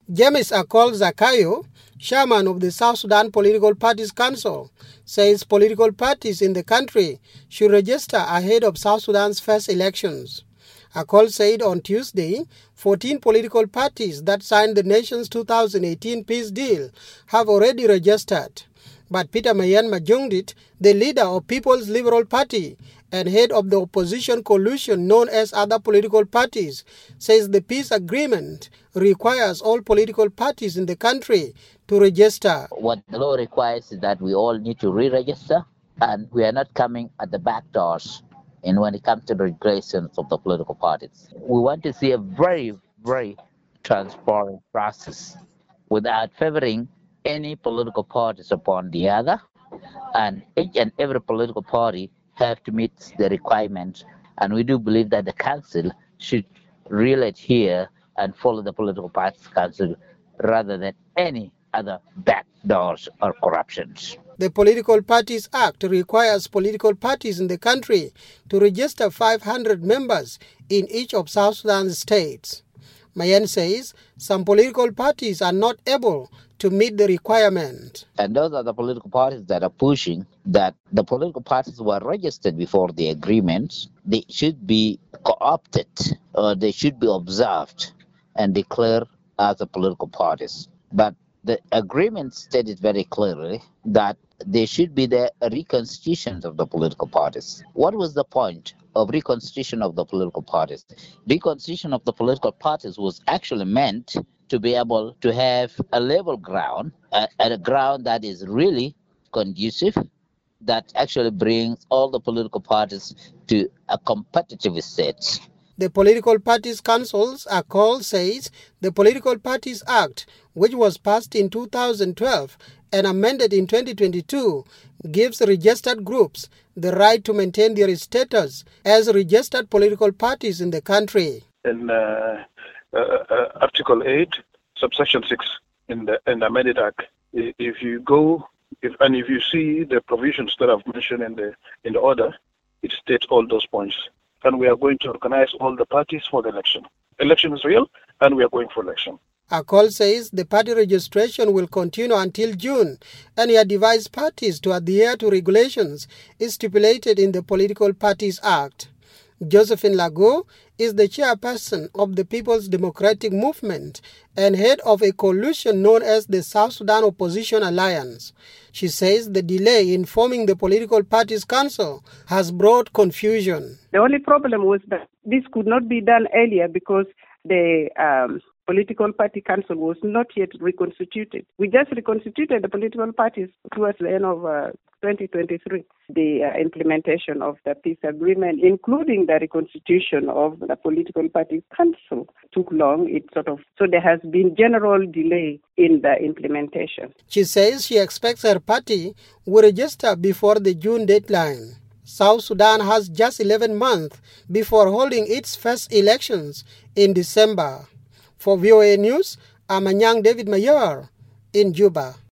James Akol Zakayo, chairman of the South Sudan Political Parties Council, says political parties in the country should register ahead of South Sudan's first elections. Akol said on Tuesday, 14 political parties that signed the nation's 2018 peace deal have already registered. But Peter Mayan Majungdit, the leader of People's Liberal Party and head of the opposition coalition known as Other Political Parties, says the peace agreement requires all political parties in the country to register. What the law requires is that we all need to re-register, and we are not coming at the back doors when it comes to the regulations of the political parties. We want to see a very, very transparent process without favoring any political parties upon the other, and each and every political party have to meet the requirements, and we do believe that the council should really adhere and follow the political parties council rather than any other backdoors or corruptions. The Political Parties Act requires political parties in the country to register 500 members in each of South Sudan's states. Mayan says some political parties are not able to meet the requirement. And those are the political parties that are pushing that the political parties who are registered before the agreements, they should be co-opted or they should be observed and declared as the political parties. But the agreement stated very clearly that there should be the reconstitution of the political parties. What was the point of reconstitution of the political parties? Reconstitution of the political parties was actually meant to be able to have a level ground, a ground that is really conducive, that actually brings all the political parties to a competitive state. The Political Parties Councils, Akol says the Political Parties Act, which was passed in 2012 and amended in 2022, gives registered groups the right to maintain their status as registered political parties in the country. In Article 8, subsection 6 in the amended Act, if you see the provisions that I've mentioned in the order, it states all those points. And we are going to organize all the parties for the election. Election is real, and we are going for election. Akol says the party registration will continue until June, and he advised parties to adhere to regulations stipulated in the Political Parties Act. Josephine Lago is the chairperson of the People's Democratic Movement and head of a coalition known as the South Sudan Opposition Alliance. She says the delay in forming the Political Parties Council has brought confusion. The only problem was that this could not be done earlier because the Political Party Council was not yet reconstituted. We just reconstituted the political parties towards the end of 2023. The implementation of the peace agreement, including the reconstitution of the Political Party Council, took long. So there has been general delay in the implementation. She says she expects her party will register before the June deadline. South Sudan has just 11 months before holding its first elections in December. For VOA News, I'm Anyang David Mayer in Juba.